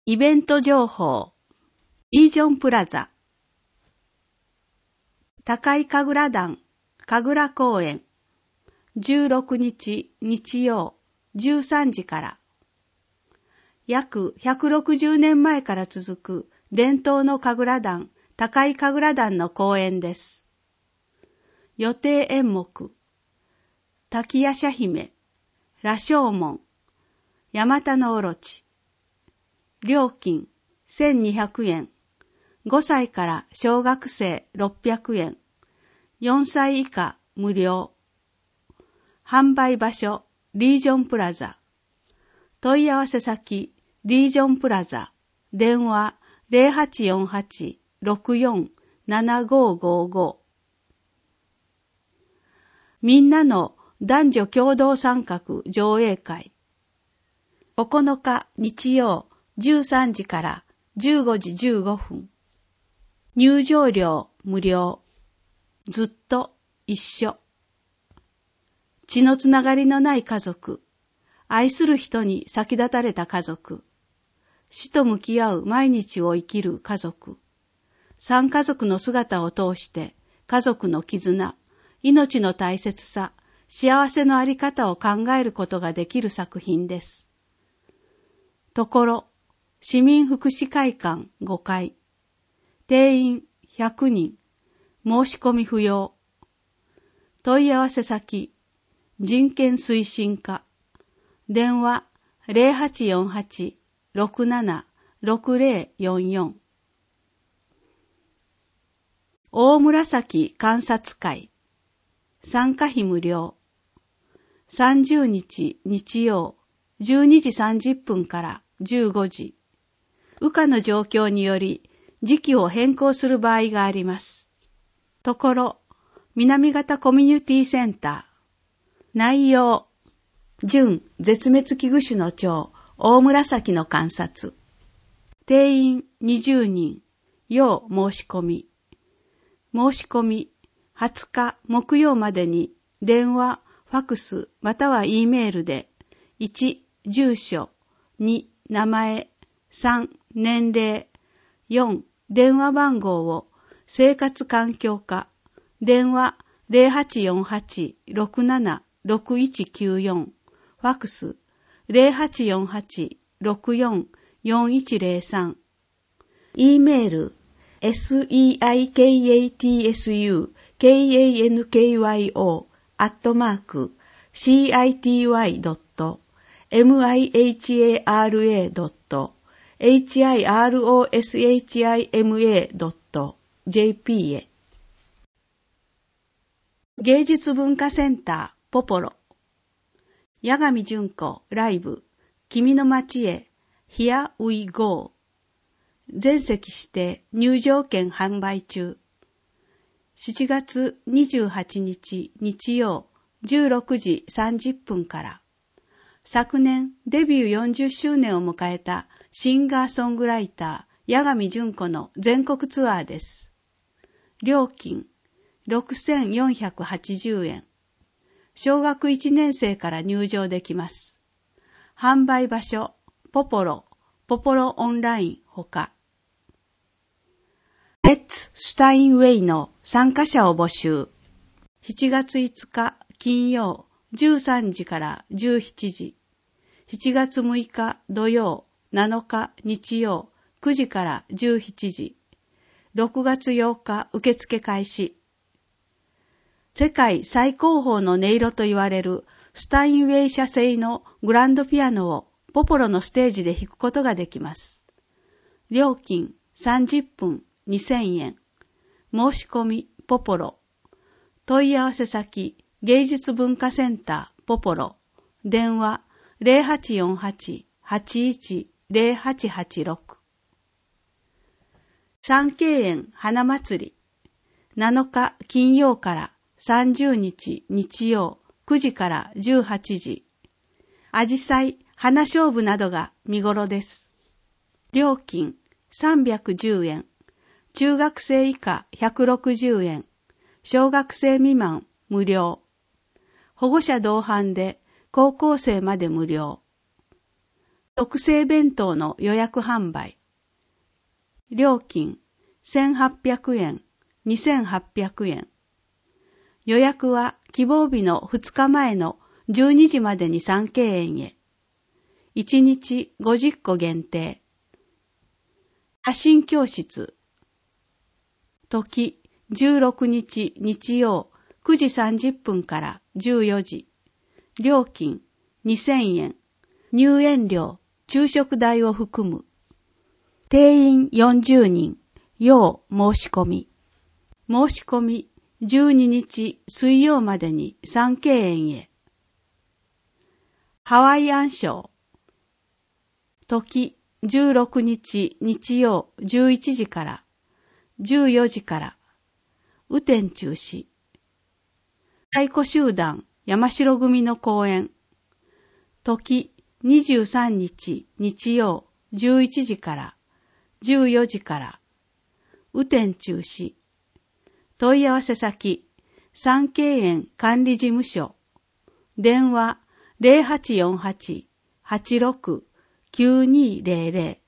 イベント情報。リージョンプラザ。高い神楽団、神楽公演。16日日曜13時から。約160年前から続く伝統の神楽団、高い神楽団の公演です。予定演目。滝夜叉姫、羅生門、ヤマタノオロチ。料金1200円。5歳から小学生600円。4歳以下無料。販売場所、リージョンプラザ。問い合わせ先、リージョンプラザ。電話 0848-647555。みんなの男女共同参画上映会。9日日曜13時から15時15分。入場料無料。ずっと一緒。血のつながりのない家族。愛する人に先立たれた家族。死と向き合う毎日を生きる家族。三家族の姿を通して家族の絆、命の大切さ、幸せのあり方を考えることができる作品です。ところ、市民福祉会館5階。定員100人。申し込み不要。問い合わせ先、人権推進課。電話0848-676044。大紫観察会。参加費無料。30日日曜12時30分から15時。羽化の状況により時期を変更する場合があります。ところ、南方コミュニティセンター。内容。準絶滅危惧種の蝶、大紫の観察。定員20人。要申し込み。申し込み。20日木曜までに電話、ファクスまたは E メールで1、住所、2、名前、3、年齢、4、電話番号を生活環境課、電話0848-676194、ファクス0848-644103、E メール city.kanywa.city.hiroshima.jp へ。芸術文化センターポポロ。八神純子ライブ君の街へ Here We Go。全席指定入場券販売中。7月28日日曜16時30分から。昨年デビュー40周年を迎えたシンガーソングライター八神純子の全国ツアーです。料金6480円。小学1年生から入場できます。販売場所、ポポロオンラインほか。レッツスタインウェイの参加者を募集。7月5日金曜13時から17時。7月6日土曜7日日曜9時から17時。6月8日受付開始。世界最高峰の音色と言われるスタインウェイ社製のグランドピアノをポポロのステージで弾くことができます。料金30分2000円。申し込みポポロ。問い合わせ先芸術文化センターポポロ。電話0848-810886。三溪園花祭り。7日金曜から30日日曜9時から18時。アジサイ、花菖蒲などが見頃です。料金310円。中学生以下160円。小学生未満無料。保護者同伴で高校生まで無料。 特製弁当の予約販売。料金1800円、2800円。予約は希望日の2日前の12時までに三溪園へ。1日50個限定。写真教室。時16日日曜9時30分から14時。料金2000円。入園料、昼食代を含む。定員40人。要申し込み。申し込み12日水曜までに三溪園へ。ハワイアンショー。時16日日曜11時から14時から。雨天中止。太鼓集団山城組の公演。時23日日曜11時から14時から。雨天中止。問い合わせ先、三溪園管理事務所。電話 0848-86-9200